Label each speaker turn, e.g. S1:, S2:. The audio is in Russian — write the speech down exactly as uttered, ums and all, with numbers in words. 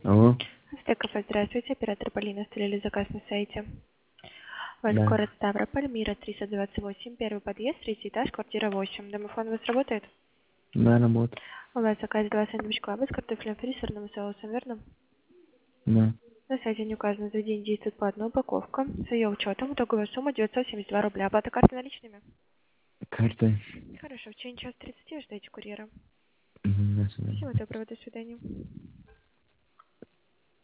S1: Алло.
S2: Стеков, здравствуйте. Оператор Полина оставили заказ на сайте. У вас
S1: Да.
S2: город Ставрополь, Мира триста двадцать восемь, первый подъезд, третий этаж, квартира восемь. Домофон у вас работает?
S1: Да, работа.
S2: У вас заказ два сэндвич клаба с картофелем фри, сырным соусом, верно?
S1: Да.
S2: На сайте не указано, за день действует по одной упаковка. С ее учетом итоговая сумма девятьсот семьдесят два рубля. Оплата карты наличными?
S1: Карта.
S2: Хорошо, в течение час тридцати ждите курьера.
S1: Мгм, до свидания.
S2: Всего доброго, до свидания.